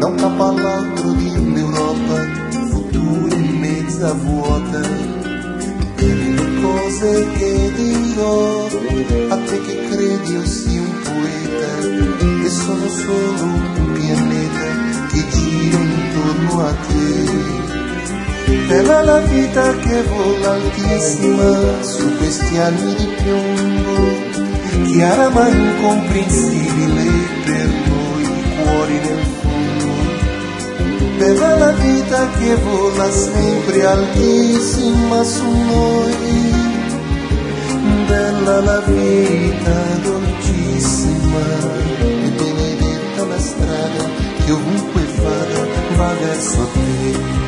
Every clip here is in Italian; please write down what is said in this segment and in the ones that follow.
da un capo all'altro di un'Europa, futuro in mezza vuota. Per le cose che dirò a te che credi io sia un poeta, e sono solo un pianeta che gira intorno a te. Bella la vita che vola altissima su questi anni di piombo, chiara ma incomprensibile per noi cuori nel fondo. Bella la vita che vola sempre altissima su noi. Bella la vita dolcissima e benedetta la strada che ovunque vada va verso te.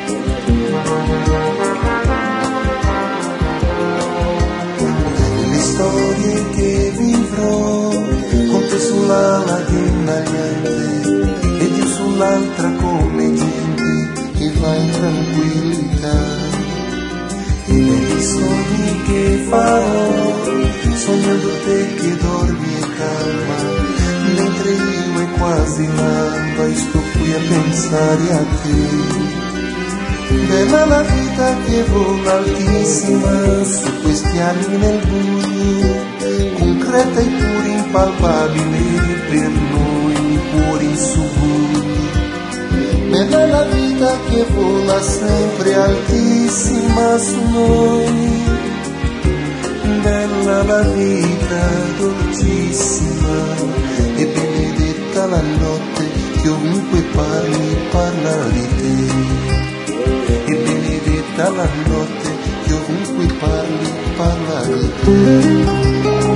Le storie che vivrò con te sull'ala di una niente ed io sull'altra come gente che va in tranquillità. E negli sogni che farò sognando te che dormi e calma, mentre io è quasi l'alba e sto qui a pensare a te. Bella la vita che vola altissima su questi anni nel buio, concreta e pure impalpabile per noi cuori in subbuglio. Bella la vita che vola sempre altissima su noi. Bella la vita dolcissima e benedetta la notte che ovunque parli parla di te. E benedetta la notte che ovunque parli parla di te.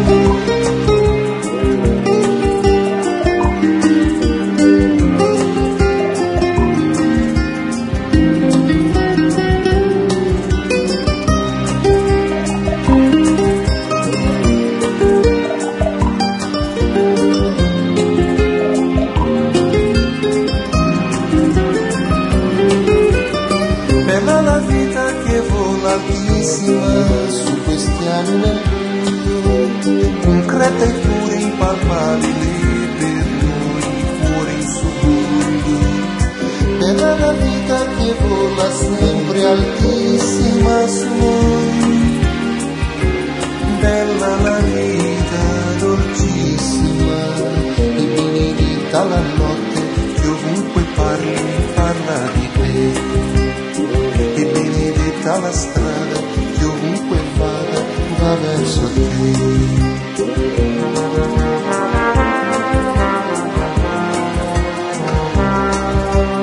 Bella la vita che vola altissima su questi anni nel buio, concreta e pure impalpabile per noi cuori in subbuglio. Bella la vita che vola sempre altissima su noi. Bella la vita dolcissima e benedetta la notte che ovunque parli parla di te. E benedetta la strada che ovunque vada va verso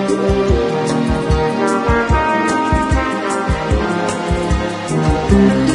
te.